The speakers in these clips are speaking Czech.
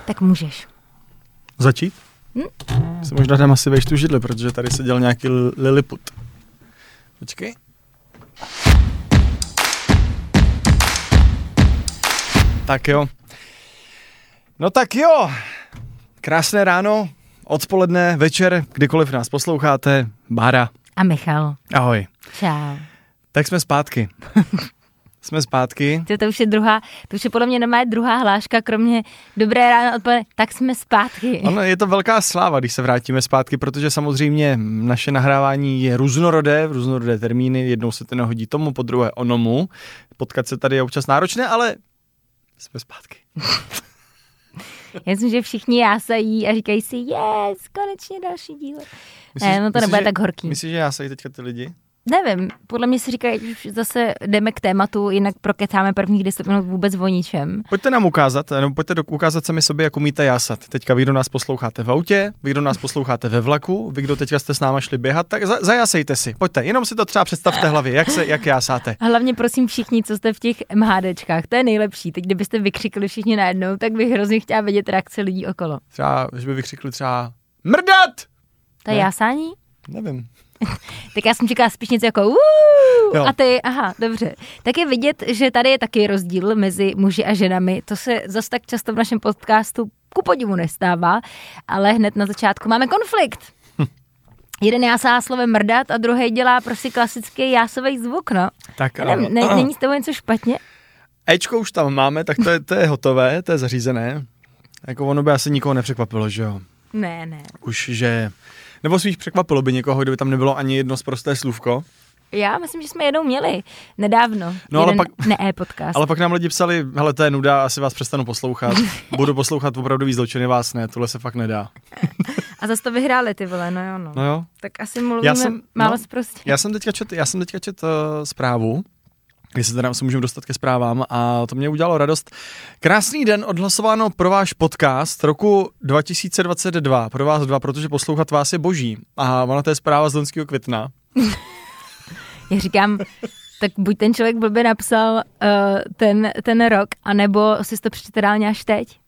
Tak můžeš. Začít? Si možná dám asi vejš tu židli, protože tady seděl nějaký Lilliput. Počkej. Tak jo. No tak jo. Krásné ráno, odpoledne, večer, kdykoliv nás posloucháte. Bára. A Michal. Ahoj. Čau. Tak jsme zpátky. Jsme zpátky. To už je podle mě normálně druhá hláška, kromě dobré ráno, odpoledne, tak jsme zpátky. Ono je to velká sláva, když se vrátíme zpátky, protože samozřejmě naše nahrávání je různorodé termíny, jednou se to nehodí tomu, po druhé onomu. Potkat se tady je občas náročné, ale jsme zpátky. Já myslím, že všichni jásají a říkají si, yes, konečně další díl. No to nebude tak horký. Myslíš, že jásají teďka ty lidi? Nevím, podle mě si říkají, že zase jdeme k tématu, jinak prokecáme prvních 10 minut vůbec o ničem. Pojďte nám ukázat, nebo pojďte ukázat sami sobě, jak umíte jásat. Teďka vy, kdo nás posloucháte v autě, vy, kdo nás posloucháte ve vlaku, vy, kdo teďka jste s náma šli běhat, tak zajásejte si. Pojďte, jenom si to třeba představte hlavě, jak jásáte. Hlavně prosím všichni, co jste v těch MHDčkách, to je nejlepší. Teď kdybyste vykřikli všichni najednou, tak bych hrozně chtěla vidět reakce lidí okolo. Třeba, že by vykřikli třeba mrdat! To je jásání? Nevím. Tak já jsem čekala spíš něco jako a ty, aha, dobře. Tak je vidět, že tady je taky rozdíl mezi muži a ženami. To se zase tak často v našem podcastu ku podivu nestává, ale hned na začátku máme konflikt. Jeden jásá slovem mrdat a druhý dělá prostě klasický jásový zvuk, no. Tak, není s tebou něco špatně? Ečko už tam máme, tak to je hotové, to je zařízené. Jako ono by asi nikoho nepřekvapilo, že jo? Ne. Už, že... Nebo spíš překvapilo by někoho, kdyby tam nebylo ani jedno sprosté slůvko. Já myslím, že jsme jednou měli nedávno. No, ale pak, podcast. Ale pak nám lidi psali, hele, to je nuda, asi vás přestanu poslouchat. Budu poslouchat opravdu zločiny, vás ne, tohle se fakt nedá. A zase to vyhráli ty vole, no jo. No jo. Tak asi mluvíme málo sprostě. Já jsem teďka čet zprávu, když se teda můžeme dostat ke zprávám a to mě udělalo radost. Krásný den, odhlasováno pro váš podcast roku 2022, pro vás dva, protože poslouchat vás je boží. A ona to je zpráva z loňského května. Já říkám, tak buď ten člověk blbě napsal ten rok, anebo si to přečte reálně až teď.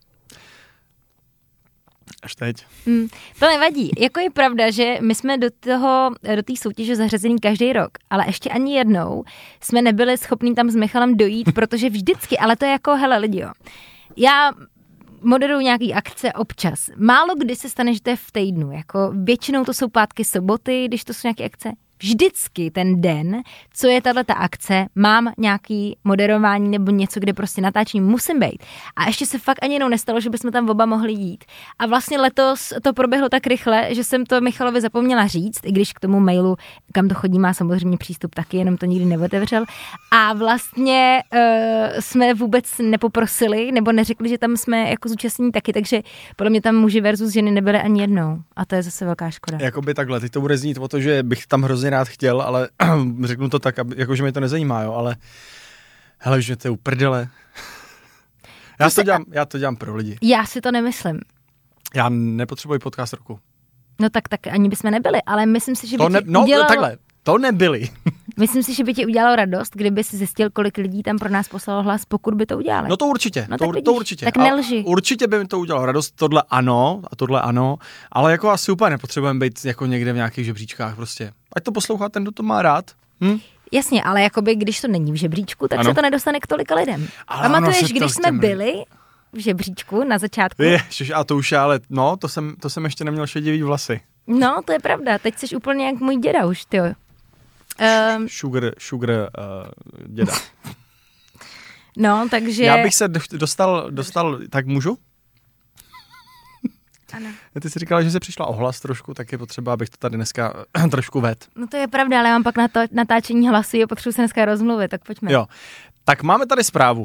Až teď. To nevadí. Jako je pravda, že my jsme do té soutěže zařazení každý rok, ale ještě ani jednou jsme nebyli schopní tam s Michalem dojít, protože vždycky, ale to je jako, hele lidi, jo. Já moderuju nějaký akce občas. Málo kdy se stane, že to je v týdnu. Jako většinou to jsou pátky, soboty, když to jsou nějaké akce. Vždycky ten den, co je tato akce, mám nějaký moderování nebo něco, kde prostě natáčení musím být. A ještě se fakt ani jednou nestalo, že bychom tam oba mohli jít. A vlastně letos to proběhlo tak rychle, že jsem to Michalovi zapomněla říct, i když k tomu mailu, kam to chodí, má samozřejmě přístup taky, jenom to nikdy neotevřel. A vlastně jsme vůbec nepoprosili, nebo neřekli, že tam jsme jako zúčastnění taky, takže podle mě tam muži versus ženy nebyly ani jednou. A to je zase velká škoda. Jakoby takhle, teď to bude znít o to, že bych tam hrozně rád chtěl, ale řeknu to tak, jakože mě to nezajímá, jo, ale hele, že to je uprdele. Já to dělám pro lidi. Já si to nemyslím. Já nepotřebuji podcast roku. No tak ani bychom nebyli, ale myslím si, že by to nebyli. Myslím si, že by ti udělalo radost, kdyby si zjistil, kolik lidí tam pro nás poslalo hlas, pokud by to udělali. No to určitě, to určitě. Tak nelži. Určitě by mi to udělalo radost, tohle ano, ale jako asi úplně nepotřebujeme být jako někde v nějakých žebříčkách prostě. Ať to poslouchá ten, kdo to má rád. Jasně, ale jakoby, když to není v žebříčku, tak se to nedostane k tolika lidem. Pamatuješ, když jsme byli v žebříčku na začátku? Ježiš, a to už je, ale no, to jsem ještě neměl šedivý vlasy. No, to je pravda, teď jsi úplně jak můj děda už, tyjo. Sugar děda. No, takže... Já bych se dostal, tak můžu? Ano. Ty jsi říkala, že jsi přišla o hlas trošku, tak je potřeba, abych to tady dneska trošku vedl. No to je pravda, ale já mám pak natáčení hlasu a potřebuji se dneska rozmluvit, tak pojďme. Jo, tak máme tady zprávu.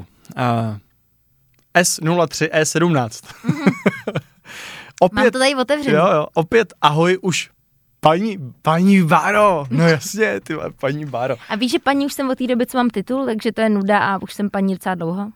S03, E17. Opět, mám to tady otevřený. Jo, opět ahoj už. Paní Báro, no jasně, ty paní Báro. A víš, že paní už jsem od té doby, co mám titul, takže to je nuda a už jsem paní docela dlouho.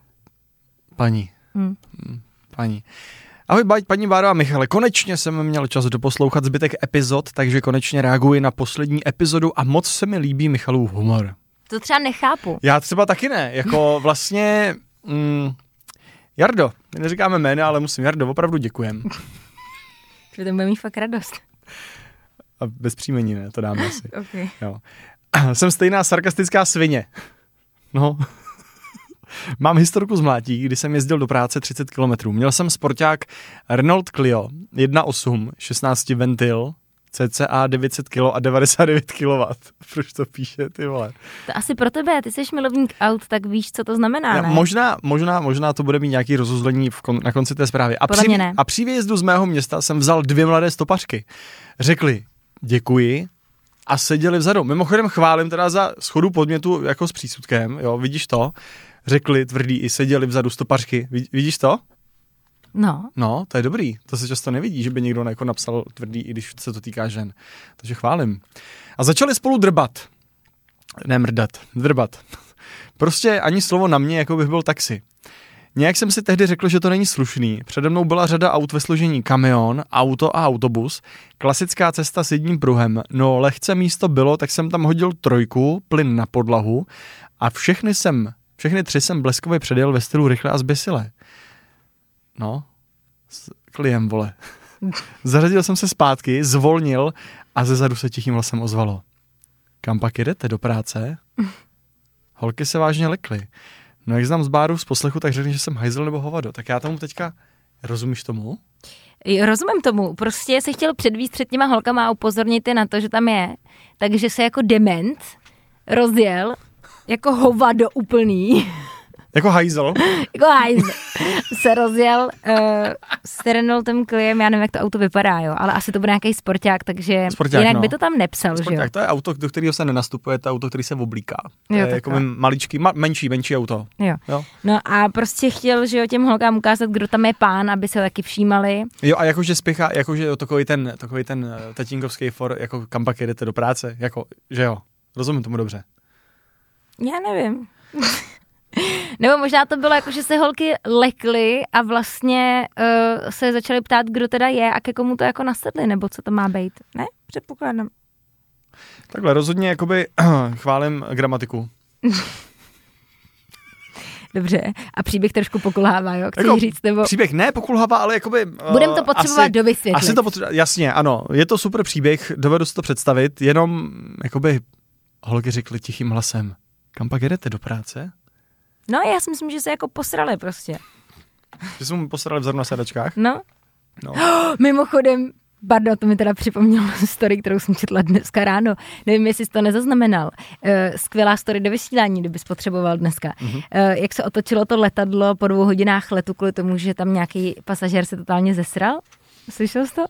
Paní. Ahoj, paní Báro a Michale, konečně jsem měl čas doposlouchat zbytek epizod, takže konečně reaguji na poslední epizodu a moc se mi líbí Michalův humor. To třeba nechápu. Já třeba taky ne, jako vlastně... Jardo, my neříkáme jména, ale musím, Jardo, opravdu děkujem. Že to bude mít fakt radost. A bez příjmení, ne, to dáme asi. Okay. Jo. Jsem stejná sarkastická svině. No. Mám historku z Mlátí, kdy jsem jezdil do práce 30 km. Měl jsem sporták Renault Clio 1.8, 16 ventil, cca 900 kg a 99 kW. Proč to píše, ty vole? To asi pro tebe, ty jsi milovník aut, tak víš, co to znamená, ne? Možná to bude mít nějaký rozuzlení na konci té zprávy. A při výjezdu z mého města jsem vzal 2 mladé stopařky. Řekli děkuji a seděli vzadu. Mimochodem chválím teda za schodu podmětu jako s přísudkem, jo, vidíš to? Řekli tvrdí i seděli vzadu stopařky. Vidíš to? No, to je dobrý. To se často nevidí, že by někdo jako napsal tvrdý, i když se to týká žen. Takže chválím. A začali spolu drbat. Ne mrdat, drbat. Prostě ani slovo na mě, jako bych byl taxi. Nějak jsem si tehdy řekl, že to není slušný. Přede mnou byla řada aut ve složení kamion, auto a autobus. Klasická cesta s jedním pruhem. No, lehce místo bylo, tak jsem tam hodil 3, plyn na podlahu a všechny 3 jsem bleskově předjel ve stylu rychle a zběsile. No, kliem, vole. Zařadil jsem se zpátky, zvolnil a zezadu se tichým hlasem ozvalo. Kam pak jedete, do práce? Holky se vážně lekly. No jak znám z báru z poslechu, tak řekni, že jsem hajzl nebo hovado. Tak já tomu teďka, rozumíš tomu? Rozumím tomu. Prostě se chtěl předvíst před těma holkama a upozornit je na to, že tam je. Takže se jako dement rozjel, jako hovado úplný. Jako hajzl. Se rozjel s Renaultem Cliem, já nevím, jak to auto vypadá, jo, ale asi to bude nějaký sporták, takže jinak by to tam nepsal, sporták, že jo. To je auto, do kterého se nenastupuje, to auto, který se oblíká. To je jako maličký, menší auto. Jo. No a prostě chtěl, že jo, těm holkám ukázat, kdo tam je pán, aby se taky všímali. Jo, a jakože spěchá, jakože takový ten tatínkovský for, jako kam pak jedete do práce, jako, že jo, rozumím tomu dobře. Já nevím. Nebo možná to bylo jako, že se holky lekly a vlastně se začaly ptát, kdo teda je a ke komu to jako nasedli, nebo co to má být. Ne? Předpokládám. Takhle rozhodně jakoby chválím gramatiku. Dobře. A příběh trošku pokulhává, jo? Chci říct, nebo... Příběh ne pokulhává, ale jakoby... Budem to potřebovat dovysvětlit. Asi to jasně, ano. Je to super příběh, dovedu si to představit, jenom jakoby holky řekly tichým hlasem. Kam pak jedete, do práce? No, já si myslím, že se jako posrali prostě. Že jsme mu posrali vzadu na sedačkách? No. Mimochodem, pardon, to mi teda připomnělo story, kterou jsem četla dneska ráno. Nevím, jestli jsi to nezaznamenal. Skvělá story do vysílání, kdybys potřeboval dneska. Mm-hmm. Jak se otočilo to letadlo po 2 hodinách letu kvůli tomu, že tam nějaký pasažér se totálně zesral? Slyšel jsi to?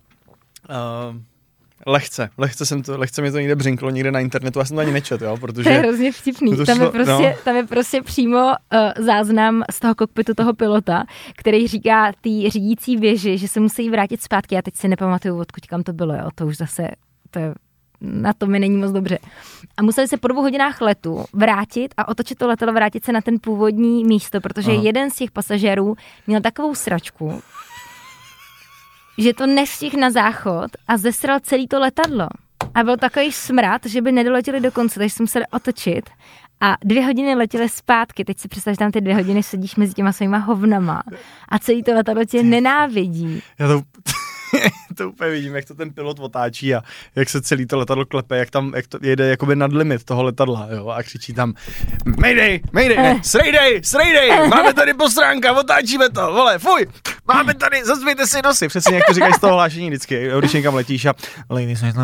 Lehce mi to někde břinklo někde na internetu, já jsem to ani nečet, jo, protože... To je hrozně vtipný, tam je prostě přímo záznam z toho kokpitu toho pilota, který říká té řídící věži, že se musí vrátit zpátky, já teď si nepamatuju, odkud kam to bylo, jo, to už zase, na to mi není moc dobře. A museli se po 2 hodinách letu vrátit a otočit to letadlo, vrátit se na ten původní místo, protože jeden z těch pasažérů měl takovou sračku, že to nestihl na záchod a zesral celý to letadlo. A byl takový smrad, že by nedoletěli do konce, takže se museli otočit a 2 hodiny letěli zpátky. Teď si představ, že tam ty 2 hodiny sedíš mezi těma svýma hovnama a celý to letadlo tě nenávidí. Já to úplně vidím, jak to ten pilot otáčí a jak se celý to letadlo klepe, jak to jede jakoby nad limit toho letadla, jo, a křičí tam Mayday, sraydej, máme tady postránka, otáčíme to, vole, fuj, máme tady, zazvějte si nosy, přesně jak to říkáš z toho hlášení vždycky, když někam letíš a ladies and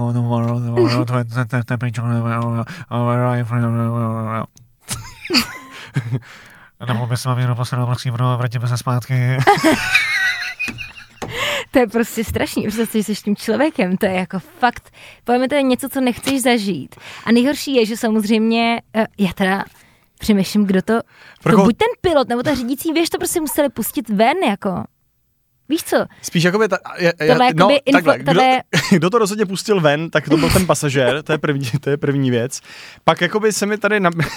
nebo by se vám jenom poslednou prosím, vrátíme se zpátky. To je prostě strašný, protože jsi tím člověkem, to je jako fakt, povíme, to je něco, co nechceš zažít. A nejhorší je, že samozřejmě, já teda přemýšlím, kdo to buď ten pilot, nebo ta řídící věž to prostě museli pustit ven, jako, víš co? Spíš jakoby, kdo to rozhodně pustil ven, tak to byl ten pasažér, to je první věc. Pak jakoby se mi tady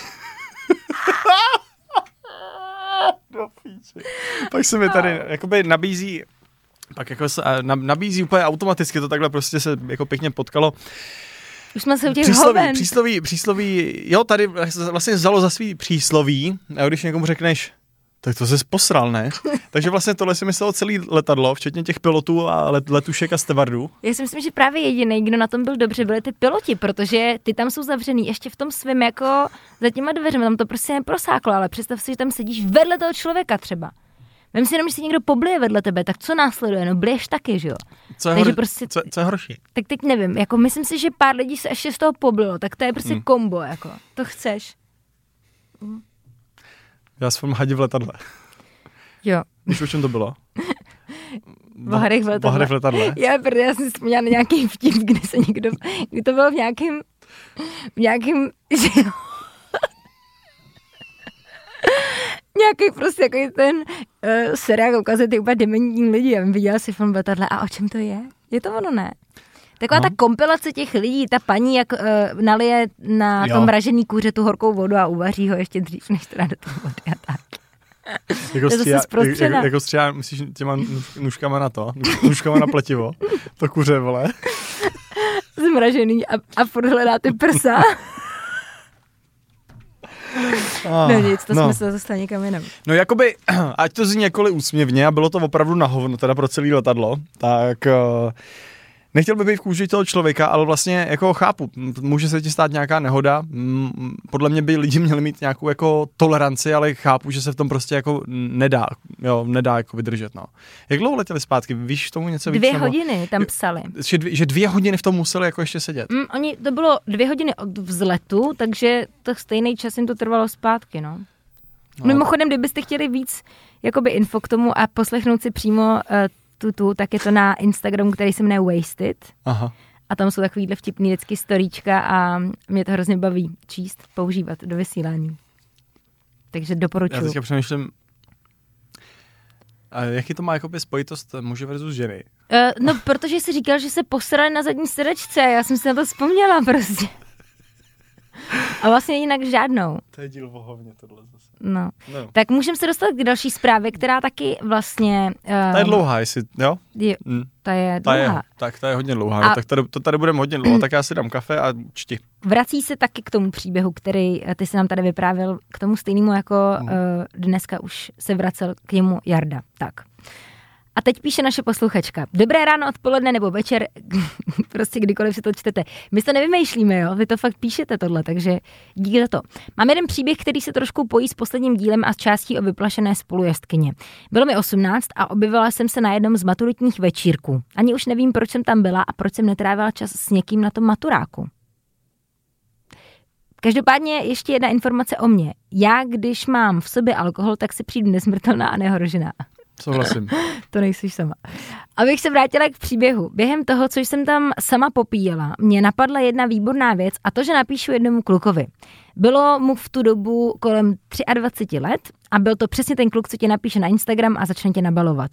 pak se mi tady jakoby nabízí úplně automaticky, to takhle prostě se jako pěkně potkalo. Už jsme se u těch hoven. Přísloví, jo, tady vlastně vzalo za svý přísloví, a když někomu řekneš, Tak to jsi posral, ne? Takže vlastně tohle si myslelo celý letadlo, včetně těch pilotů a letušek a stevardů. Já si myslím, že právě jediný, kdo na tom byl dobře, byli ty piloti, protože ty tam jsou zavřený ještě v tom svém jako za těma dveřmi, tam to prostě neprosáklo, ale představ si, že tam sedíš vedle toho člověka třeba. Vem si jenom, že si někdo poblije vedle tebe, tak co následuje? No bliješ taky, že jo? Co je horší? Tak teď nevím, jako myslím si, že pár lidí se ještě z toho poblilo, tak to je prostě kombo, jako. To chceš. Já jsem hadi v letadle. Jo. Víš, o čem to bylo? Boharech v letadle. Já jsem vzpomněla na nějaký vtip, kdy to bylo v nějakým nějaký prostě takový ten seriál ukazuje ty úplně dementní lidi. Já viděla si film v letadle a o čem to je? Je to ono, ne? Taková ta kompilace těch lidí, ta paní jak nalije na tom mražený kůře tu horkou vodu a uvaří ho ještě dřív, než teda do té vody a tak. Jako stříhá, myslíš těma nůžkama na to? Nůžkama na pletivo? To kuře, vole. Zmražený a furt hledá ty prsa. No nic, to jsme se zase někam jinam. No jakoby, ať to zní jakkoliv úsměvně a bylo to opravdu na hovno, teda pro celé letadlo, tak nechtěl bych být v kůži toho člověka, ale vlastně jako chápu, může se ti stát nějaká nehoda, podle mě by lidi měli mít nějakou jako toleranci, ale chápu, že se v tom prostě jako nedá jako vydržet, no. Jak dlouho letěli zpátky, víš tomu něco víc? 2 hodiny tam psali. Že 2 hodiny v tom museli jako ještě sedět. To bylo 2 hodiny od vzletu, takže to stejný čas jim to trvalo zpátky, no. Mimochodem, kdybyste chtěli víc jakoby info k tomu a poslechnout si přímo tak je to na Instagramu, který se jmenuje Wasted. Aha. A tam jsou takovýhle vtipný vždycky storíčka a mě to hrozně baví číst, používat do vysílání. Takže doporučuji. Já teďka přemýšlím, a jaký to má jakoby spojitost muže versus ženy? No, protože jsi říkal, že se posrali na zadní sedačce a já jsem si na to vzpomněla prostě. A vlastně jinak žádnou. To je díl vohovně tohle zase. No. Tak můžeme se dostat k další zprávě, která taky vlastně... Ta je dlouhá, jestli, jo? Ta je dlouhá. Ta je hodně dlouhá, no, tak tady budeme hodně dlouho, tak já si dám kafe a čti. Vrací se taky k tomu příběhu, který ty jsi nám tady vyprávěl, k tomu stejnému, jako dneska už se vracel k němu Jarda. Tak. A teď píše naše posluchačka. Dobré ráno, odpoledne nebo večer, prostě kdykoliv si to čtete. My to nevymýšlíme, jo? Vy to fakt píšete tohle, takže díky za to. Mám jeden příběh, který se trošku pojí s posledním dílem a s částí o vyplašené spolujezdkyně. Bylo mi 18 a objevila jsem se na jednom z maturitních večírků. Ani už nevím, proč jsem tam byla a proč jsem netrávila čas s někým na tom maturáku. Každopádně ještě jedna informace o mně. Já, když mám v sobě alkohol, tak si přijdu nesmrtelná a neohrožená. Souhlasím. To nejsi sama. Abych se vrátila k příběhu. Během toho, co jsem tam sama popíjela, mě napadla jedna výborná věc a to, že napíšu jednomu klukovi. Bylo mu v tu dobu kolem 23 let a byl to přesně ten kluk, co tě napíše na Instagram a začne tě nabalovat.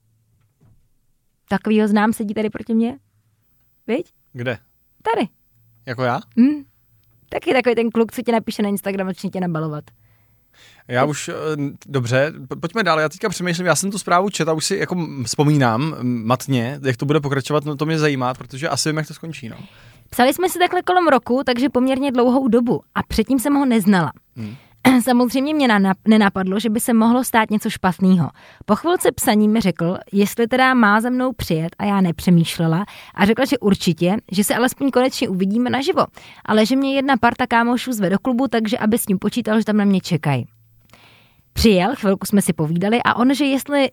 Takovýho znám, sedí tady proti mně? Viď? Kde? Tady. Jako já? Taky takový ten kluk, co tě napíše na Instagram a začne tě nabalovat. Já už, dobře, pojďme dál, já teďka přemýšlím, já jsem tu zprávu četl a už si jako vzpomínám matně, jak to bude pokračovat, no to mě zajímá, protože asi vím, jak to skončí, no. Psali jsme si takhle kolem roku, takže poměrně dlouhou dobu a předtím jsem ho neznala. Samozřejmě mě nenapadlo, že by se mohlo stát něco špatného. Po chvilce psaní mi řekl, jestli teda má za mnou přijet a já nepřemýšlela a řekla, že určitě, že se alespoň konečně uvidíme naživo, ale že mě jedna parta kámošů zve do klubu, takže aby s ním počítal, že tam na mě čekají. Přijel, chvilku jsme si povídali a on, že jestli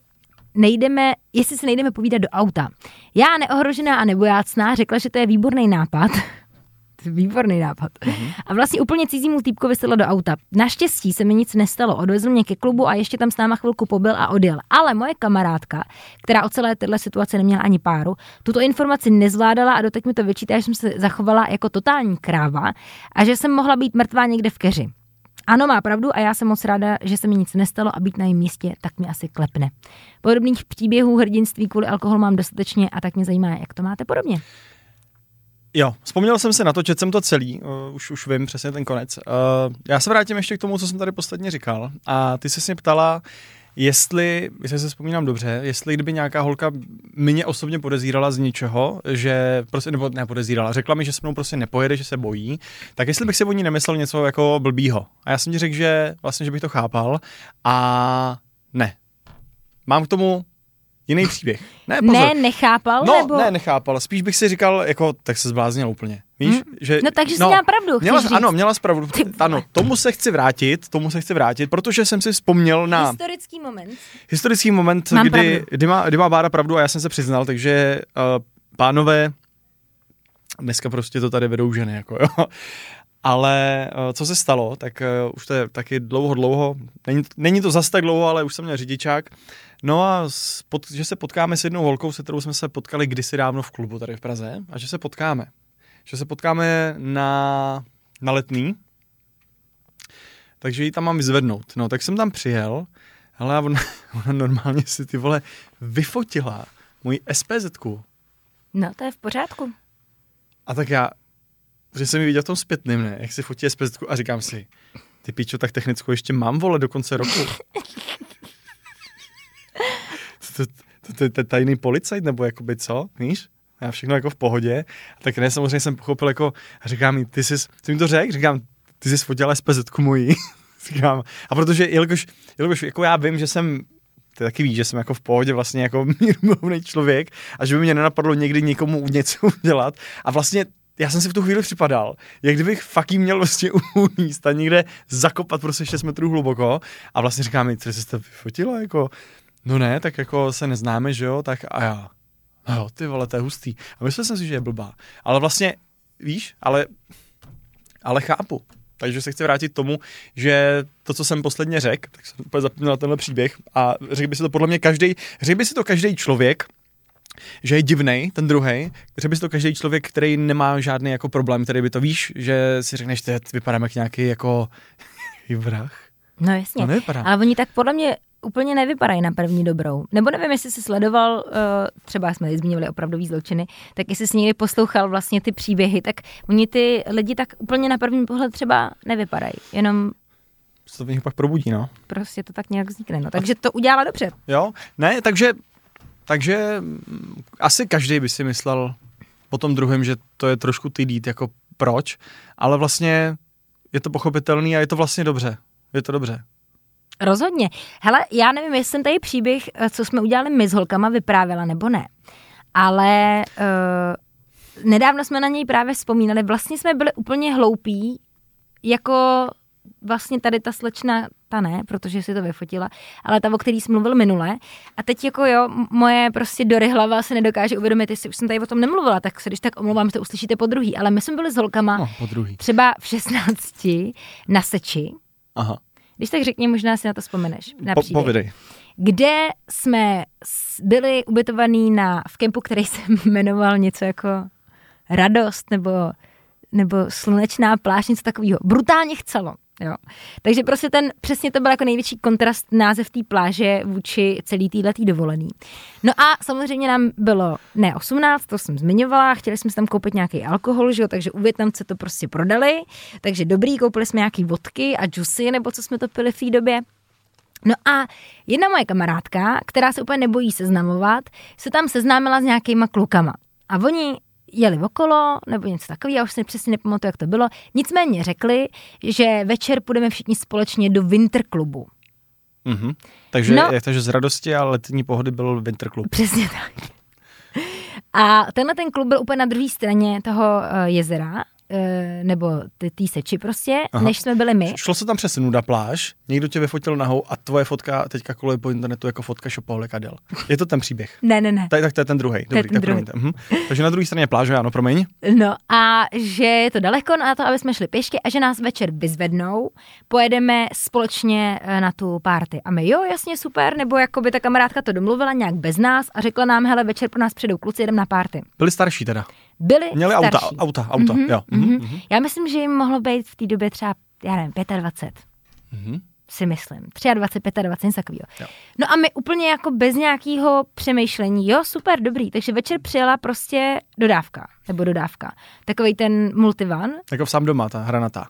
si nejdeme povídat do auta. Já neohrožená a nebojácná řekla, že to je výborný nápad. Výborný nápad. A vlastně úplně cizímu týpkovi sedla do auta. Naštěstí se mi nic nestalo. Odvezl mě ke klubu a ještě tam s náma chvilku pobyl a odjel. Ale moje kamarádka, která o celé téhle situace neměla ani páru, tuto informaci nezvládala a doteď mi to vyčítá, že jsem se zachovala jako totální kráva a že jsem mohla být mrtvá někde v keři. Ano, má pravdu a já jsem moc ráda, že se mi nic nestalo a být na jejím místě, tak mi asi klepne. Podobných příběhů hrdinství kvůli alkoholu mám dostatečně a tak mě zajímá, jak to máte podobně. Jo, vzpomněl jsem se na to, četl jsem to celý, už vím přesně ten konec. Já se vrátím ještě k tomu, co jsem tady posledně říkal a ty jsi se mě ptala, jestli se vzpomínám dobře, jestli kdyby nějaká holka mě osobně podezírala z něčeho, že prostě, nebo nepodezírala, řekla mi, že se mnou prostě nepojede, že se bojí, tak jestli bych si o ní nemyslel něco jako blbýho. A já jsem ti řekl, že vlastně, že bych to chápal a Ne. Mám k tomu jiný příběh. Ne, pozor. Ne, nechápal, No, nebo? ne, nechápal. Spíš bych si říkal, jako, tak se zbláznil úplně. Víš, že... No takže jsi měla pravdu, měla pravdu. Ano, tomu se chci vrátit, protože jsem si vzpomněl na... Historický moment, kdy má Bára pravdu a já jsem se přiznal, takže pánové, dneska prostě to tady vedou ženy, jako jo. Ale co se stalo, tak už to je taky dlouho, není to zas tak dlouho, ale už jsem měl řidičák. No a že se potkáme s jednou holkou, se kterou jsme se potkali kdysi dávno v klubu tady v Praze a že se potkáme na Letný, takže ji tam mám vyzvednout. No, tak jsem tam přijel, ale ona normálně si ty vole vyfotila moji SPZ-ku. No, to je v pořádku. A tak já, protože jsem ji viděl v tom zpětným, ne, jak si fotí SPZ-ku a říkám si, ty píčo, tak technickou ještě mám, vole, do konce roku. To je tajný policajt, nebo jakoby co, víš? Já všechno jako v pohodě. A tak ne, samozřejmě jsem pochopil jako, a říkám mi, ty mi to řekl? Říkám, ty jsi fotila SPZ-ku mojí. Říkám, a protože, jelikož jako já vím, že jsem, ty taky víš, že jsem jako v pohodě vlastně jako mírumilovný člověk a že by mě nenapadlo někdy někomu něco udělat. A vlastně já jsem si v tu chvíli připadal, jak kdybych fakt jí měl vlastně uníst a někde zakopat prostě 6 metrů hluboko. A vlastně říkám mi, co jsi to vyfotila, jako... No ne, tak jako se neznáme, že jo, tak a já. No jo, ty vole, to je hustý. A myslel jsem si, že je blbá. Ale vlastně, víš, ale chápu. Takže se chci vrátit k tomu, že to, co jsem posledně řekl, tak jsem úplně zapomněl na tenhle příběh a řekl by si to podle mě každý člověk, že je divnej, ten druhej, řekl by si to každý člověk, který nemá žádný jako problém, který by to víš, že si řekneš, ty vypadám jak nějaký jako vrah. No jasně, no, ale oni tak podle mě úplně nevypadají na první dobrou. Nebo nevím, jestli jsi sledoval, třeba jsme zmiňovali opravdový zločiny, tak jestli jsi někdy poslouchal vlastně ty příběhy, tak oni ty lidi tak úplně na první pohled třeba nevypadají. Jenom se to v nich pak probudí, no. Prostě to tak nějak vznikne, no. Takže to udělala dobře. Jo, ne, takže asi každý by si myslel po tom druhém, že to je trošku tydít, jako proč, ale vlastně je to pochopitelný a je to vlastně dobře. Je to dobře. Rozhodně. Hele, já nevím, jestli jsem tady příběh, co jsme udělali my s holkama, vyprávěla nebo ne. Ale nedávno jsme na něj právě vzpomínali. Vlastně jsme byli úplně hloupí, jako vlastně tady ta slečna, ta ne, protože si to vyfotila, ale ta, o který jsi mluvil minule. A teď jako jo, moje prostě dory hlava se nedokáže uvědomit, jestli už jsem tady o tom nemluvila, tak se když tak omlouvám, že to uslyšíte po druhý. Ale my jsme byli s holkama třeba v 16 na Seči. Aha. Když tak řekni, možná si na to vzpomeneš. Povidej. Kde jsme byli ubytovaný v kempu, který se jmenoval něco jako Radost nebo Slunečná pláž, něco takového. Brutálně chcelo. Jo. Takže prostě přesně to byl jako největší kontrast název té pláže vůči celý téhletý dovolený. No a samozřejmě nám bylo 18, to jsem zmiňovala, chtěli jsme si tam koupit nějaký alkohol, že jo, takže u Vietnamce to prostě prodali, takže dobrý, koupili jsme nějaký vodky a džusy, nebo co jsme to pili v té době. No a jedna moje kamarádka, která se úplně nebojí seznamovat, se tam seznámila s nějakýma klukama. A oni jeli okolo, nebo něco takového, já už si přesně nepamatuju, jak to bylo. Nicméně řekli, že večer půjdeme všichni společně do Winterklubu. Mm-hmm. Takže z radosti a letní pohody byl Winterklub. Přesně tak. A ten klub byl úplně na druhé straně toho jezera, nebo tý Seči prostě, než jsme byli my. Šlo se tam přes Nuda pláž, někdo tě vyfotil nahou a tvoje fotka teďka koluje po internetu jako fotka šopolek a del. Je to ten příběh? Ne. Tak to je ten druhý. Dobrý, tak promiňte. Takže na druhé straně pláže, ano, promiň. No a že je to daleko na to, aby jsme šli pěšky a že nás večer vyzvednou, pojedeme společně na tu party. A my jo, jasně, super, nebo jakoby ta kamarádka to domluvila nějak bez nás a řekla nám, hele, večer pro nás přijdou kluci, jedeme na party. Byli starší teda? Měli starší. auta, jo. Mm-hmm. Já myslím, že jim mohlo být v té době třeba, já nevím, 25. Si myslím. 23, 25, něco takového. No a my úplně jako bez nějakého přemýšlení, jo, super, dobrý. Takže večer přijela prostě dodávka. Takovej ten multivan. Jako v Sám doma, ta hranatá.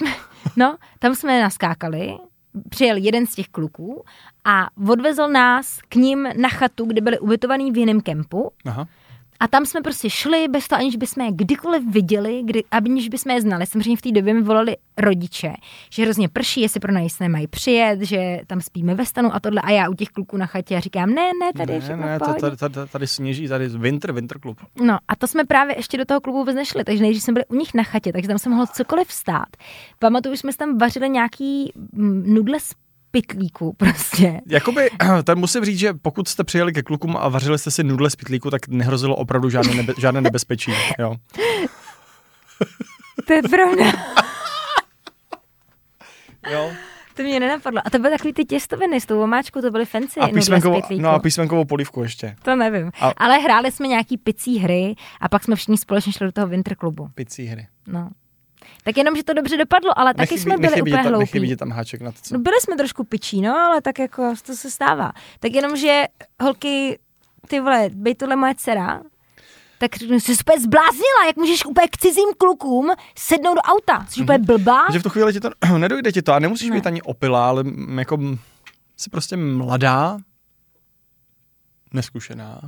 Tam jsme naskákali, přijel jeden z těch kluků a odvezl nás k ním na chatu, kde byli ubytovaný v jiném kempu. Aha. A tam jsme prostě šli bez toho, aniž bychom je kdykoliv viděli, aniž bychom je znali. Samozřejmě v té době mi volali rodiče, že hrozně prší, jestli pro nás nemají přijet, že tam spíme ve stanu a tohle. A já u těch kluků na chatě a říkám, ne, tady je všechno v pohodě. Tady sněží, tady winter klub. No a to jsme právě ještě do toho klubu vůbec nešli, takže nejdřív jsme byli u nich na chatě, takže tam se mohlo cokoliv stát. Pamatuju, že jsme tam vařili nějaký nudle z pytlíku prostě. Jakoby, tam musím říct, že pokud jste přijeli ke klukům a vařili jste si nudle z pytlíku, tak nehrozilo opravdu žádné nebezpečí. Jo. To je pravda. Jo. To mě nenapadlo. A to byly takový ty těstoviny s tou omáčkou, to byly fancy. A písmenkovou polívku ještě. To nevím. Ale hráli jsme nějaký picí hry a pak jsme všichni společně šli do toho winter klubu. Picí hry. No. Tak jenom, že to dobře dopadlo, ale taky jsme byli úplně hloupí. Nechybí tam háček na to, co? No, byli jsme trošku pičí, no, ale tak jako to se stává. Tak jenom, že holky, ty vole, bej tohle moje dcera, tak jsi úplně zbláznila, jak můžeš úplně k cizím klukům sednout do auta. Jsi úplně blbá. Že v tu chvíli ti to, nedojde ti to a nemusíš být ani opilá, ale jako jsi prostě mladá, neskušená.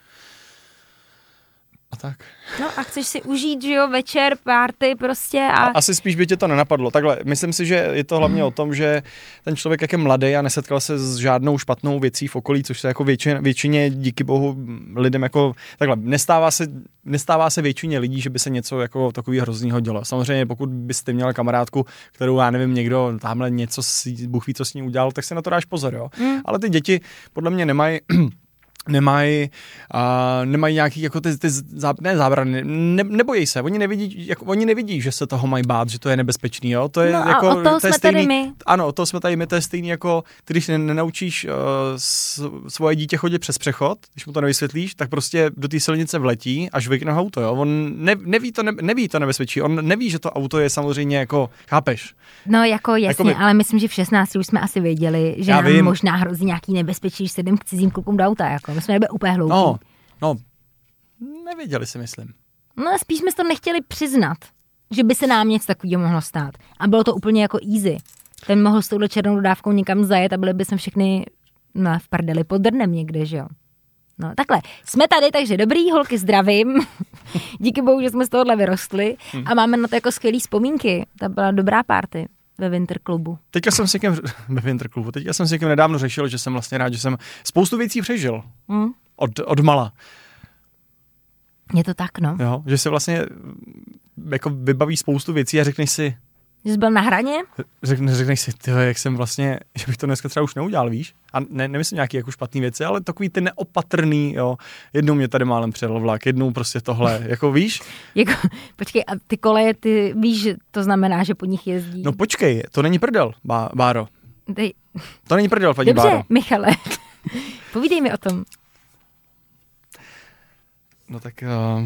A tak. No a chceš si užít, že jo, večer, party prostě a... Asi spíš by tě to nenapadlo. Takhle, myslím si, že je to hlavně o tom, že ten člověk, jak je mladý a nesetkal se s žádnou špatnou věcí v okolí, což se jako většině díky bohu lidem jako... Takhle, nestává se většině lidí, že by se něco jako takového hroznýho dělo. Samozřejmě, pokud byste měla kamarádku, kterou, já nevím, někdo tamhle něco, Bůh ví, co s ní udělal, tak se na to dáš pozor, jo. Ale ty děti podle mě nemají nějaký jako ty zábrany, nebojí se, oni nevidí, že se toho mají bát, že to je nebezpečný, jo, to je no jako, a od toho to je jsme stejný, tady my. Ano, od toho jsme tady my, to je stejný jako, ty, když nenaučíš svoje dítě chodit přes přechod, když mu to nevysvětlíš, tak prostě do té silnice vletí, až vykne auto, jo, on neví to nebezpečí, on neví, že to auto je samozřejmě jako, chápeš? No jako jasně, ale myslím, že v 16 už jsme asi věděli, že nám možná hrozí nějaký nebezpečí, že sedím k cizím klukům do auta, jako. My jsme nebyli úplně hloupí. No, nevěděli si, myslím. No spíš jsme to nechtěli přiznat, že by se nám něco takového mohlo stát. A bylo to úplně jako easy. Ten mohl s touhle černou dodávkou někam zajet a byli by jsme všechny v prdeli pod drnem někde, že jo. No takhle, jsme tady, takže dobrý, holky, zdravím. Díky bohu, že jsme z tohohle vyrostli a máme na to jako skvělý vzpomínky. To byla dobrá party. Ve winter klubu. Teďka jsem si někým nedávno řešil, že jsem vlastně rád, že jsem spoustu věcí přežil. Od mala. Je to tak, no. Jo, že se vlastně jako vybaví spoustu věcí a řekneš si... Že jsi byl na hraně? Řekneš si, tyhle, jak jsem vlastně, že bych to dneska třeba už neudělal, víš? A nemyslím nějaký jako špatný věci, ale takový ty neopatrný, jo. Jednou mě tady málem předjel vlak, jednou prostě tohle, jako víš? Jako, počkej, a ty koleje, ty víš, že to znamená, že po nich jezdí? No počkej, to není prdel, Báro. To není prdel, paní Dobře, Báro. Michale, povídej mi o tom. No tak...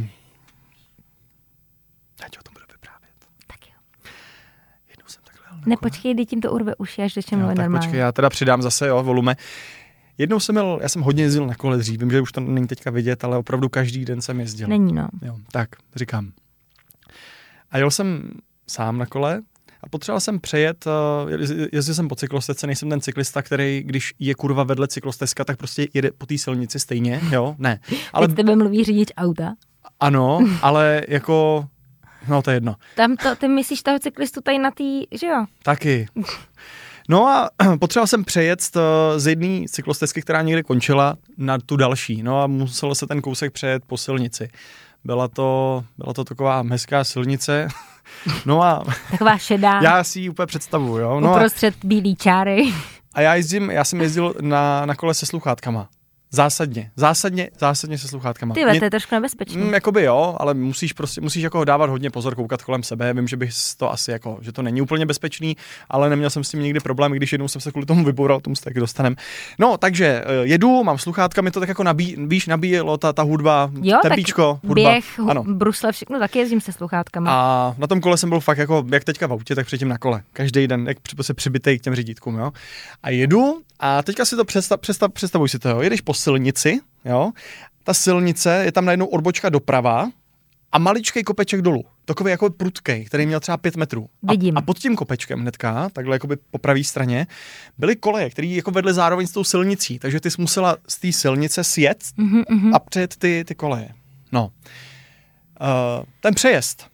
Já ti o tom budu vyprávět. Tak jo. Jednou jsem takhle... Nepočkej, kdy tím to urve uši, až začne mluvit normálně. Počkej, já teda přidám zase, jo, volume. Jednou já jsem hodně jezdil na kole dřív, vím, že už to není teďka vidět, ale opravdu každý den jsem jezdil. Není, no. Jo, tak, říkám. A jel jsem sám na kole a potřeboval jsem přejet, jezdil jsem po cyklostezce, nejsem ten cyklista, který, když je kurva vedle cyklostezka, tak prostě jede po té silnici stejně, jo, ne. Ale teď tebe mluví řidič auta. Ano, ale jako... No, to je jedno. Ty myslíš toho cyklistu tady na tý, že jo? Taky. No a potřeboval jsem přejet z jedné cyklostezky, která někde končila, na tu další. No a muselo se ten kousek přejet po silnici. Byla to taková hezká silnice. No a... Taková šedá. Já si ji úplně představuju, jo. No uprostřed bílý čáry. A já jsem jezdil na kole se sluchátkama. Zásadně se sluchátkama. Ty to je trošku nebezpečný. Jakoby jo, ale musíš jako dávat hodně pozor, koukat kolem sebe. Vím, že bych to asi jako, že to není úplně bezpečný, ale neměl jsem s tím nikdy problém, když jednou jsem se kvůli tomu vyboural, tomu se taky dostanem. No, takže jedu, mám sluchátka, mi to tak jako nabíjelo ta hudba, jo, tempíčko, hudba. Běh, ano. Brusle, všechno, taky jezdím se sluchátkama. A na tom kole jsem byl fakt jako, jak teďka v autě, tak předtím na kole. Každý den, jak se přibitej k těm řídítkům, jo. A jedu a teďka si to představuj si to, jo. Jedeš po silnici, jo. Ta silnice, je tam najednou odbočka doprava a maličkej kopeček dolů. Takový jako prudkej, který měl třeba 5 metrů. A pod tím kopečkem hnedka, takhle jakoby po pravé straně, byly koleje, které jako vedly zároveň s tou silnicí. Takže ty jsi musela z té silnice sjet a přejet ty koleje. No. Ten přejezd.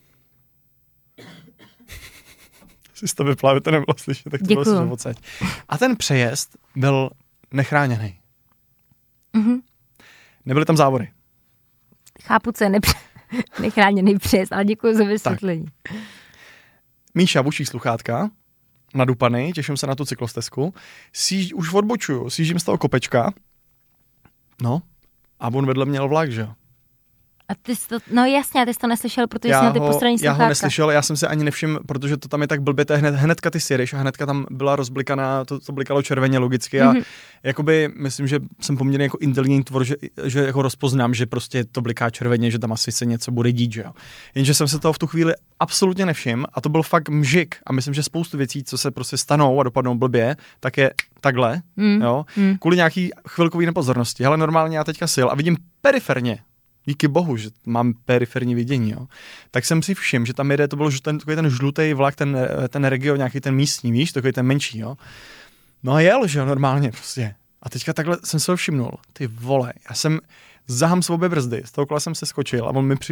Si to vyplavě, to nebylo slyšet, tak to bylo slyšet odsaď. A ten přejezd byl nechráněný. Mm-hmm. Nebyly tam závory. Chápu, co je nechráněný přejezd, ale děkuji za vysvětlení. Míša buší sluchátka, nadupaný, těším se na tu cyklostezku. Už odbočuju, sjíždím z toho kopečka. No, a on vedle měl vlak, že jo? A ty jsi to, no jasně, a ty jsi to neslyšel, protože jsi na ty postraní sluchátka. Já ho neslyšel, já jsem se ani nevšiml, protože to tam je tak blbě, hnedka ty si jedeš a hnedka tam byla rozblikaná, to blikalo červeně logicky a jakoby myslím, že jsem poměrně jako inteligentní tvor, že jako rozpoznám, že prostě to bliká červeně, že tam asi se něco bude dít, že jo. Jenže jsem se toho v tu chvíli absolutně nevšiml a to byl fakt mžik a myslím, že spoustu věcí, co se prostě stanou a dopadnou blbě, tak je takhle, jo, kvůli nějaký chvilkový nepozornosti. Hele, normálně já teďka sil a vidím periferně. Díky bohu, že mám periferní vidění, jo. Tak jsem si všiml, že tam jede, to byl takový ten žlutý vlak, ten region, nějaký ten místní, víš, takový ten menší, jo. No a jel, že jo, normálně prostě. A teďka takhle jsem se ho všimnul. Ty vole, já jsem zaham svobě brzdy, z toho kola jsem se skočil a on mi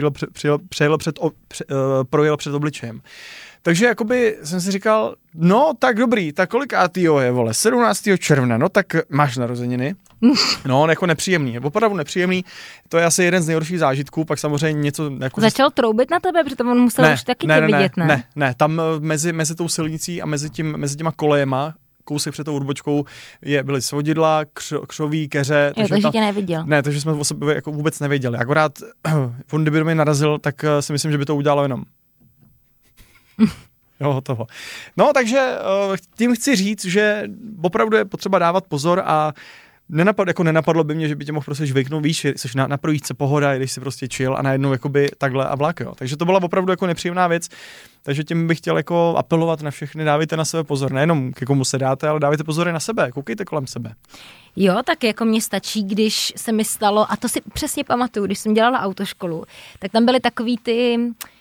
projel před obličejem. Takže jakoby jsem si říkal, no tak dobrý, tak kolikátýho je, vole, 17. června, no tak máš narozeniny. No, jako nepříjemný, opravdu nepříjemný, to je asi jeden z nejhorších zážitků, pak samozřejmě něco... Jako začal troubit na tebe, protože on musel už taky tě vidět, ne? Ne, tam mezi tou silnicí a mezi těma kolejema, kousek před tou odbočkou byly svodidla, křoví, keře. Takže tě neviděl. Ne, takže jsme o sobě jako vůbec nevěděli. Akorát, on kdyby do mě narazil, tak si myslím, že by to udělalo jenom. Jo, hotovo. No, takže tím chci říct, že opravdu je potřeba dávat pozor a nenapadlo by mě, že by tě mohl prostě žvejknout, víš, jsi na projížďce pohoda, když si prostě chill a najednou jakoby takhle a vlak, jo. Takže to byla opravdu jako nepříjemná věc, takže tím bych chtěl jako apelovat na všechny, dávejte na sebe pozor, nejenom ke komu se dáte, ale dávejte pozor i na sebe, koukejte kolem sebe. Jo, tak jako mě stačí, když se mi stalo, a to si přesně pamatuju, když jsem dělala autoškolu, tak tam byly takový ty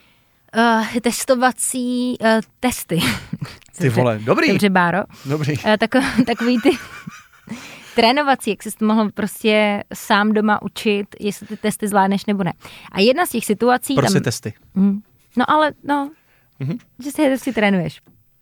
testovací testy. Ty vole, dobrý. Dobře, Báro. Dobrý. Takový ty trénovací, jak jsi to mohl prostě sám doma učit, jestli ty testy zvládneš nebo ne. A jedna z těch situací... Prostě testy. No ale, že si trénuješ.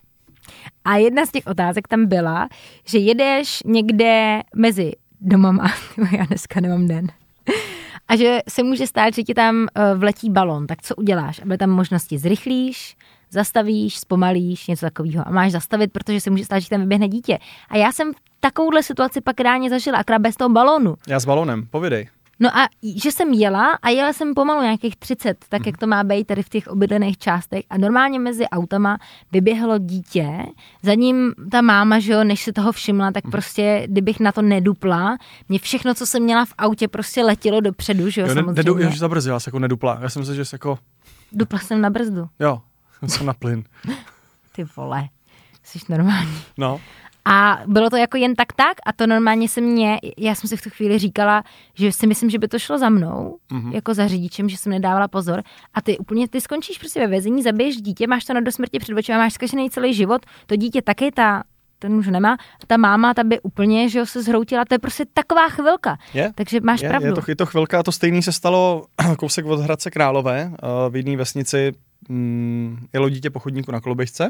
A jedna z těch otázek tam byla, že jedeš někde mezi domama, já dneska nemám den, a že se může stát, že ti tam vletí balon, tak co uděláš? Aby tam možnosti zrychlíš, zastavíš, zpomalíš, něco takového. A máš zastavit, protože se může stát, že tam vyběhne dítě. A já jsem takovouhle situaci pak reálně zažila, akorát bez toho balónu. Já s balónem, povědej. No a že jsem jela jsem pomalu nějakých 30, tak jak to má být tady v těch obydlených částech a normálně mezi autama vyběhlo dítě, za ním ta máma, že jo, než se toho všimla, tak prostě, kdybych na to nedupla, mě všechno, co jsem měla v autě, prostě letělo dopředu, že jo, samozřejmě. Jo, že zabrzdila se jako nedupla, já jsem myslel, že jsi jako... Dupla jsem na brzdu. Jo, jsem na plyn. Ty vole, jsi normální. No. A bylo to jako jen tak a to normálně já jsem si v tu chvíli říkala, že si myslím, že by to šlo za mnou, jako za řidičem, že jsem nedávala pozor a ty skončíš prostě ve vězení, zabiješ dítě, máš to na do smrti před očima, máš zkažený celý život, to dítě taky, ten už nemá, ta máma, ta by úplně, že jo, se zhroutila, to je prostě taková chvilka, takže máš pravdu. Je to chvilka a to stejný se stalo kousek od Hradce Králové, v jedné vesnici jelo dítě po chodníku na koloběžce.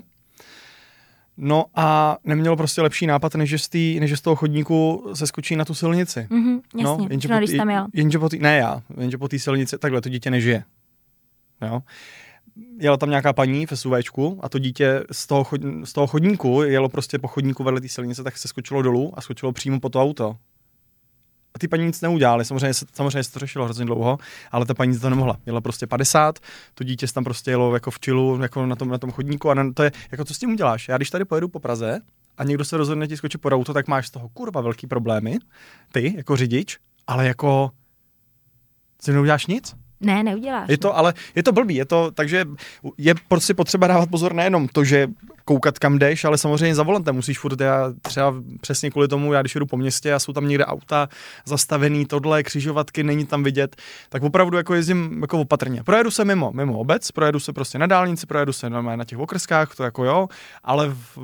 No a nemělo prostě lepší nápad, než že z toho chodníku se skočí na tu silnici. Jasně, když tam jel. Jenže po té silnici, takhle to dítě nežije. Jo. Jela tam nějaká paní v SUVčku a to dítě z toho chodníku jelo prostě po chodníku vedle té silnice, tak se skočilo dolů a skočilo přímo po to auto. A ty paní nic neudělali, samozřejmě se to řešilo hrozně dlouho, ale ta paní to nemohla. Jela prostě 50, to dítě tam prostě jelo jako v chillu, jako na tom chodníku a to je, jako co s tím uděláš? Já když tady pojedu po Praze a někdo se rozhodne ti skočit pod auto, tak máš z toho kurva velký problémy, ty jako řidič, ale jako si neuděláš nic? Ne, neuděláš. Je to blbý, takže je prostě potřeba dávat pozor nejenom to, že koukat kam jdeš, ale samozřejmě za volantem musíš furt, já třeba přesně kvůli tomu, já když jedu po městě a jsou tam někde auta zastavený, tohle, křižovatky, není tam vidět, tak opravdu jako jezdím jako opatrně. Projedu se mimo obec, projedu se prostě na dálnici, projedu se na těch okreskách, to jako jo, ale v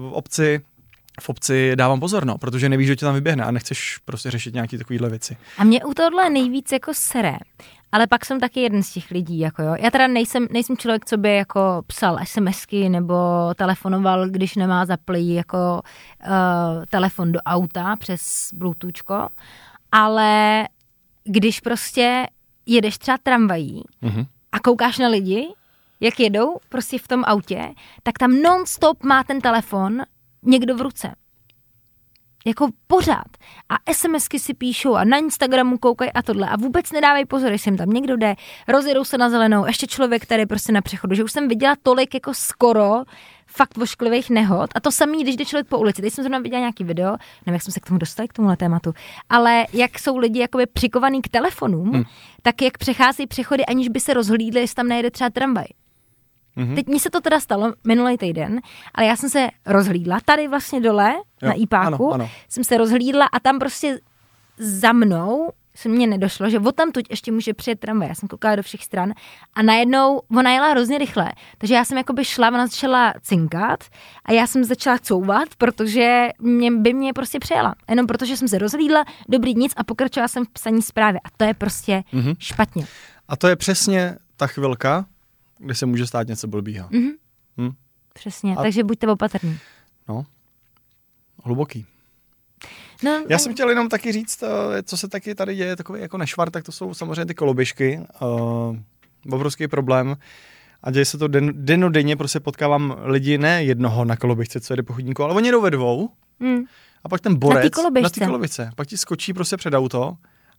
obci dávám pozor, protože nevíš, že tě tam vyběhne a nechceš prostě řešit nějaký takovýhle věci. A mě u tohle nejvíc jako sere. ale pak jsem taky jeden z těch lidí, jako jo. Já teda nejsem člověk, co by jako psal SMSky nebo telefonoval, když nemá zaplý jako telefon do auta přes Bluetoothko, ale když prostě jedeš třeba tramvají a koukáš na lidi, jak jedou prostě v tom autě, tak tam non-stop má ten telefon někdo v ruce. Jako pořád. A SMSky si píšou a na Instagramu koukají a tohle. A vůbec nedávají pozor, jestli jim tam někdo jde, rozjedou se na zelenou, ještě člověk, který prostě na přechodu. Že už jsem viděla tolik jako skoro fakt vošklivých nehod. A to samý, když jde člověk po ulici. Teď jsem zrovna viděla nějaký video, nevím, jak jsme se k tomu dostali, k tomuhle tématu, ale jak jsou lidi jakoby přikovaný k telefonům, tak jak přechází přechody, aniž by se rozhlídli, jestli tam nejede třeba tramvaj. Teď mně se to teda stalo minulý týden, ale já jsem se rozhlídla tady vlastně dole na Ipáku, ano. Jsem se rozhlídla a tam prostě za mnou se mně nedošlo, že odtamtud ještě může přijet tramvaj. Já jsem koukala do všech stran a najednou ona jela hrozně rychle, takže já jsem jakoby šla, ona začala cinkat a já jsem začala couvat, protože by mě prostě přejela. Jenom protože jsem se rozhlídla, dobrý nic a pokračovala jsem v psaní zprávy a to je prostě špatně. A to je přesně ta chvilka, kde se může stát něco blbýho. Přesně, takže buďte opatrní. No, hluboký. No, já jsem chtěl jenom taky říct, co se taky tady děje, takový jako nešvar, tak to jsou samozřejmě ty koloběžky. Obrovský problém. A děje se to dennodenně, prostě potkávám lidi, ne jednoho na koloběžce, co jede po chodníku, ale oni jdou ve dvou. A pak ten borec na té koloběžce. Pak ti skočí prostě před auto.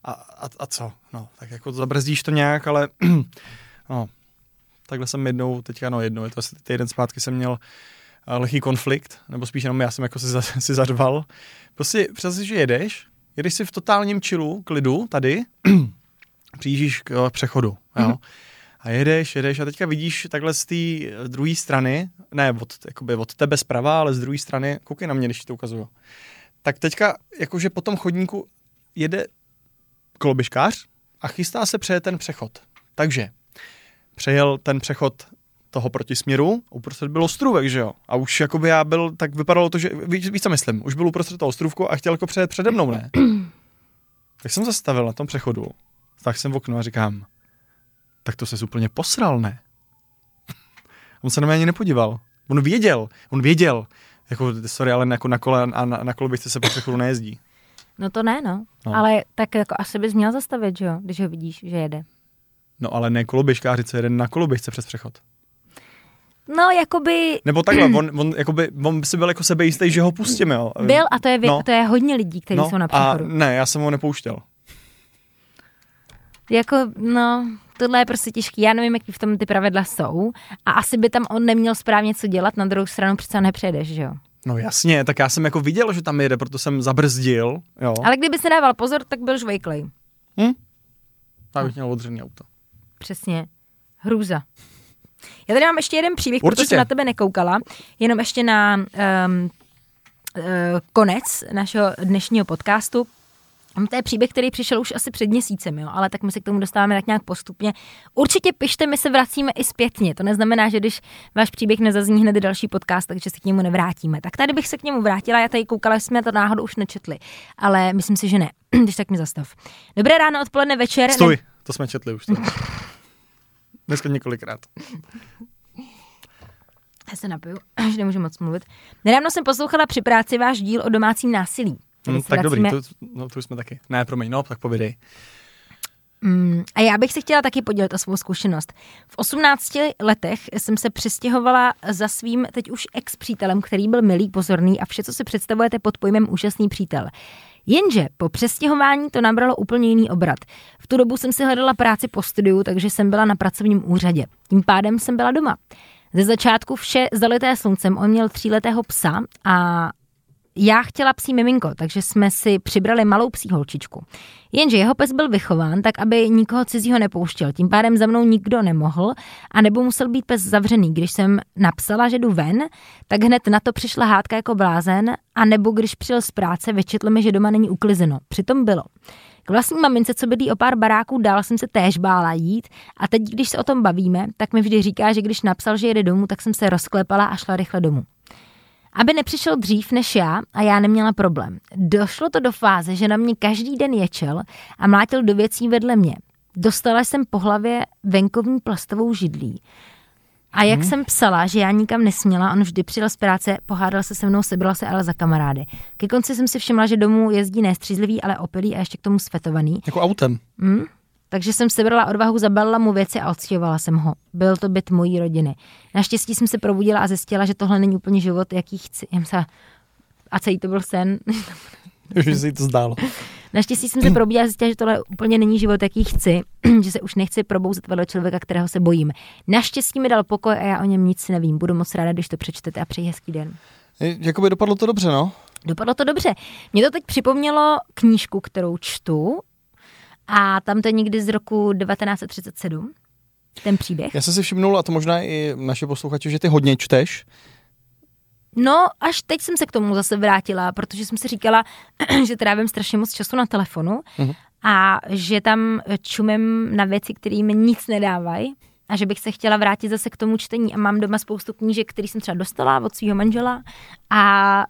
A co? No, tak jako zabrzdíš to nějak, ale no. Takhle jsem jednou, je to asi týden zpátky jsem měl lehký konflikt, nebo spíš jenom já jsem jako si zařval. Prostě přesně, že jedeš si v totálním chillu, klidu tady, přijíždíš k přechodu, jo. A jedeš a teďka vidíš takhle z té druhé strany, ne od tebe zprava, ale z druhé strany, koukej na mě, když ti to ukazuju. Tak teďka jakože po tom chodníku jede koloběžkář a chystá se přejet ten přechod. Takže přejel ten přechod toho protisměru, uprostřed byl ostrůvek, že jo? A už jakoby já byl, tak vypadalo to, že, víš co myslím, už byl uprostřed toho ostrůvku a chtěl jako přejet přede mnou, ne? Tak jsem zastavil na tom přechodu, tak jsem v oknu a říkám, tak to ses úplně posral, ne? On se na mě ani nepodíval. On věděl, jako, sorry, ale jako na kole a na koloběžce se po přechodu nejezdí. No to ne, no. Ale tak jako asi bys měl zastavit, že jo, když ho vidíš, že jede. No ale ne koloběžkáři, co jede na koloběžce přes přechod. No, jakoby... Nebo takhle, on si byl jako sebejistý, že ho pustím, jo. Byl a to je hodně lidí, kteří jsou na přechodu. Ne, já jsem ho nepouštěl. Tohle je prostě těžký. Já nevím, jaký v tom ty pravidla jsou a asi by tam on neměl správně co dělat, na druhou stranu přece nepřejedeš, že jo. No jasně, tak já jsem jako viděl, že tam jede, proto jsem zabrzdil, jo. Ale kdyby se dával pozor, tak byl žvejklej. Tak bych měl odřený auto. Přesně. Hrůza. Já tady mám ještě jeden příběh, protože jsem na tebe nekoukala, jenom ještě na konec našeho dnešního podcastu. To je příběh, který přišel už asi před měsícem, jo, ale tak my se k tomu dostáváme tak nějak postupně. Určitě pište, my se vracíme i zpětně. To neznamená, že když váš příběh nezazní hned další podcast, takže se k němu nevrátíme. Tak tady bych se k němu vrátila, já tady koukala, že jsme to náhodou už nečetli, ale myslím si, že ne. Když tak mi zastav. Dobré ráno, odpoledne, večer. Stoj, to jsme četli už. Dneska několikrát. Já se napiju, že nemůžu moc mluvit. Nedávno jsem poslouchala při práci váš díl o domácím násilí. Tak dobrý, to už jsme taky. Ne, promiň, tak povědej. A já bych se chtěla taky podělit o svou zkušenost. V 18 letech jsem se přestěhovala za svým teď už ex-přítelem, který byl milý, pozorný a vše, co si představujete pod pojmem úžasný přítel. Jenže po přestěhování to nabralo úplně jiný obrat. V tu dobu jsem si hledala práci po studiu, takže jsem byla na pracovním úřadě. Tím pádem jsem byla doma. Ze začátku vše zalité sluncem, on měl 3letého psa a já chtěla psí miminko, takže jsme si přibrali malou psí holčičku. Jenže jeho pes byl vychován tak, aby nikoho cizího nepouštěl. Tím pádem za mnou nikdo nemohl a nebo musel být pes zavřený. Když jsem napsala, že jdu ven, tak hned na to přišla hádka jako blázen a nebo když přijel z práce, vyčetl mi, že doma není uklizeno. Přitom bylo. K vlastní mamince, co bydlí o pár baráků dál, jsem se též bála jít a teď, když se o tom bavíme, tak mi vždy říká, že když napsal, že jede domů, tak jsem se rozklepala a šla rychle domů. Aby nepřišel dřív než já a já neměla problém. Došlo to do fáze, že na mě každý den ječel a mlátil do věcí vedle mě. dostala jsem po hlavě venkovní plastovou židlí. A jak jsem psala, že já nikam nesměla, on vždy přijel z práce, pohádal se mnou, sebral se ale za kamarády. Ke konci jsem si všimla, že domů jezdí nestřízlivý, ale opilý a ještě k tomu svetovaný. Jako autem. Takže jsem sebrala odvahu, zabalila mu věci a odstěhovala jsem ho. Byl to byt mojí rodiny. Naštěstí jsem se probudila a zjistila, že tohle není úplně život, jaký chci. A celý to byl sen. Že se jí to zdálo. Naštěstí jsem se probudila a zjistila, že tohle úplně není život, jaký chci. Že se už nechci probouzet vedle člověka, kterého se bojím. Naštěstí mi dal pokoj a já o něm nic nevím. Budu moc ráda, když to přečtete a přeji hezký den. Jakoby dopadlo to dobře, no? Dopadlo to dobře. Mě to teď připomnělo knížku, kterou čtu. A tam to je někdy z roku 1937, ten příběh. Já jsem si všimnul, a to možná i naše posluchači, že ty hodně čteš. No, až teď jsem se k tomu zase vrátila, protože jsem si říkala, že trávím strašně moc času na telefonu a že tam čumím na věci, které mi nic nedávají a že bych se chtěla vrátit zase k tomu čtení a mám doma spoustu knížek, který jsem třeba dostala od svého manžela a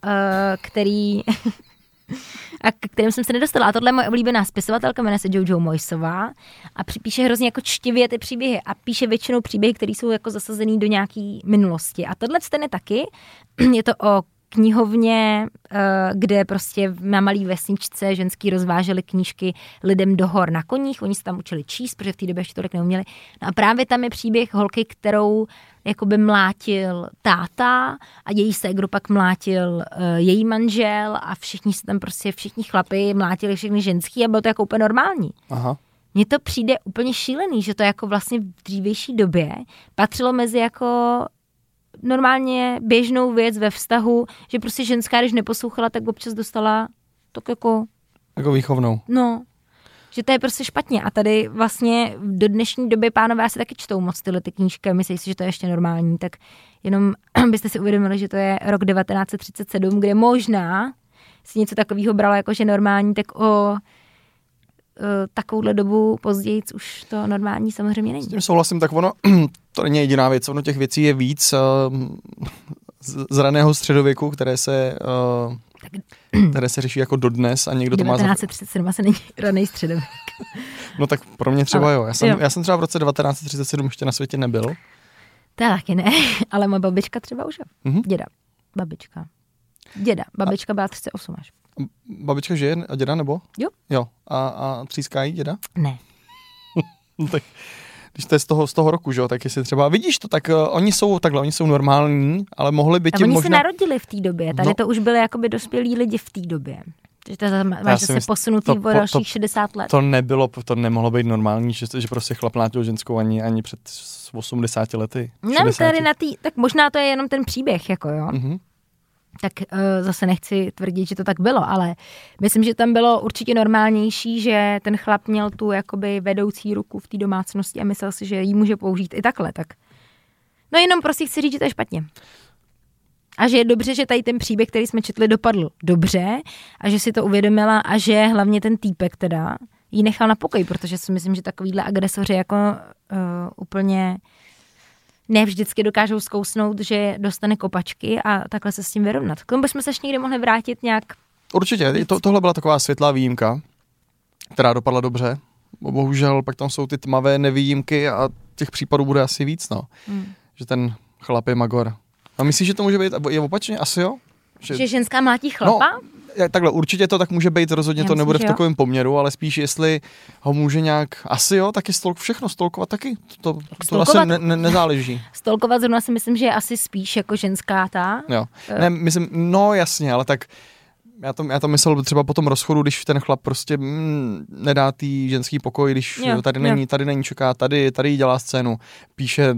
k kterým jsem se nedostala. A tohle je moje oblíbená spisovatelka, jmenuje se Jojo Moyesová a píše hrozně jako čtivě ty příběhy a píše většinou příběhy, které jsou jako zasazený do nějaký minulosti. A tohle je taky. Je to o knihovně, kde prostě na malý vesničce ženský rozváželi knížky lidem do hor na koních. Oni se tam učili číst, protože v té době ještě tolik neuměli. No a právě tam je příběh holky, kterou jakoby mlátil táta a její ségru pak mlátil její manžel a všichni chlapi mlátili všechny ženský a bylo to jako úplně normální. Aha. Mně to přijde úplně šílený, že to jako vlastně v dřívější době patřilo mezi jako normálně běžnou věc ve vztahu, že prostě ženská, když neposlouchala, tak občas dostala tak jako výchovnou. No, že to je prostě špatně. A tady vlastně do dnešní doby pánové asi taky čtou moc tyhle ty knížky, myslí si, že to je ještě normální, tak jenom byste si uvědomili, že to je rok 1937, kde možná si něco takového brala jako, že normální, tak o takovouhle dobu později už to normální samozřejmě není. S tím souhlasím, tak ono, to není jediná věc, ono těch věcí je víc z raného středověku, které se řeší jako dodnes a někdo to má... 1937 asi není raný středověk. No tak pro mě třeba jo. Já jsem třeba v roce 1937 ještě na světě nebyl. To taky ne, ale moje babička třeba už jo. Děda, babička. Babička byla 38 až. Babička žije a děda nebo? Jo. A tříská jí děda? Ne. Tak když to je z toho roku, že jo, tak jestli třeba vidíš to, tak oni jsou normální, ale mohli by ti možná... Oni se narodili v té době, tady to už byly jakoby dospělí lidi v té době. Takže to máš zase posunutý o dalších 60 let. To nemohlo být normální, že prostě chlap mlátil ženskou ani před 80 lety. Ne, tady tak možná to je jenom ten příběh, jako jo. Tak zase nechci tvrdit, že to tak bylo, ale myslím, že tam bylo určitě normálnější, že ten chlap měl tu jakoby vedoucí ruku v té domácnosti a myslel si, že ji může použít i takhle. Tak. No jenom prostě chci říct, že to je špatně. A že je dobře, že tady ten příběh, který jsme četli, dopadl dobře a že si to uvědomila a že hlavně ten týpek teda ji nechal na pokoji, protože si myslím, že takovýhle agresoři jako úplně... ne vždycky dokážou zkousnout, že dostane kopačky a takhle se s tím vyrovnat. K tomu bychom se ještě někdy mohli vrátit nějak... Určitě, tohle byla taková světlá výjimka, která dopadla dobře. Bohužel pak tam jsou ty tmavé nevýjimky a těch případů bude asi víc, no. Že ten chlap je magor. A myslíš, že to může být je opačně? Asi jo? Že ženská mlátí chlapa? No, takhle, určitě to tak může být, rozhodně to nebude v takovém poměru, ale spíš jestli ho může nějak, asi jo, taky všechno stolkovat taky, to asi nezáleží. Stolkovat zrovna si myslím, že je asi spíš jako ženská ta. Jo, ne, myslím, no jasně, ale tak já to myslel třeba po tom rozchodu, když ten chlap prostě nedá tý ženský pokoj, když tady není, čeká, tady jí dělá scénu, píše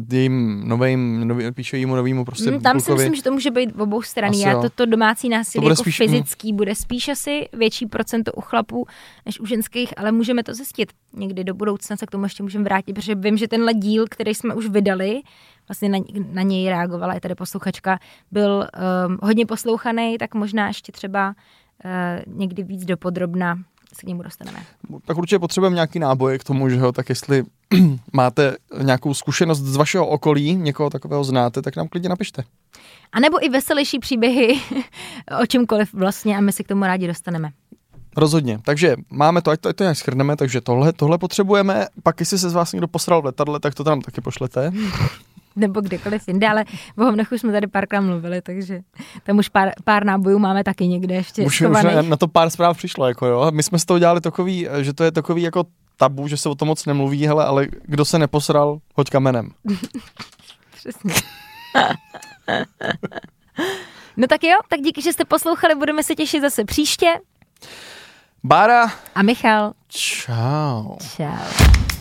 jímu novýmu prostě tam si myslím, že to může být v obou straně. A to domácí násilí jako spíš, fyzický bude spíš asi větší procento u chlapů než u ženských, ale můžeme to zjistit. Někdy do budoucna se k tomu ještě můžeme vrátit, protože vím, že tenhle díl, který jsme už vydali, vlastně na něj reagovala i tady posluchačka, byl hodně poslouchaný, tak možná ještě třeba někdy víc dopodrobna se k němu dostaneme. Tak určitě potřebujeme nějaký náboj k tomu, že jo, tak jestli máte nějakou zkušenost z vašeho okolí, někoho takového znáte, tak nám klidně napište. A nebo i veselější příběhy o čemkoliv vlastně a my se k tomu rádi dostaneme. Rozhodně. Takže máme to, ať to nějak shrneme, takže tohle potřebujeme. Pak, jestli se z vás někdo posral v letadle, tak to tam taky pošlete. Nebo kdekoliv jinde, ale o Homnechu jsme tady párkrát mluvili, takže tam už pár nábojů máme taky někde ještě už na to pár zpráv přišlo, jako jo. My jsme z toho dělali takový, že to je takový jako tabu, že se o tom moc nemluví, hele, ale kdo se neposral, hoď kamenem. Přesně. No tak jo, tak díky, že jste poslouchali, budeme se těšit zase příště. Bára a Michal. Čau. Čau.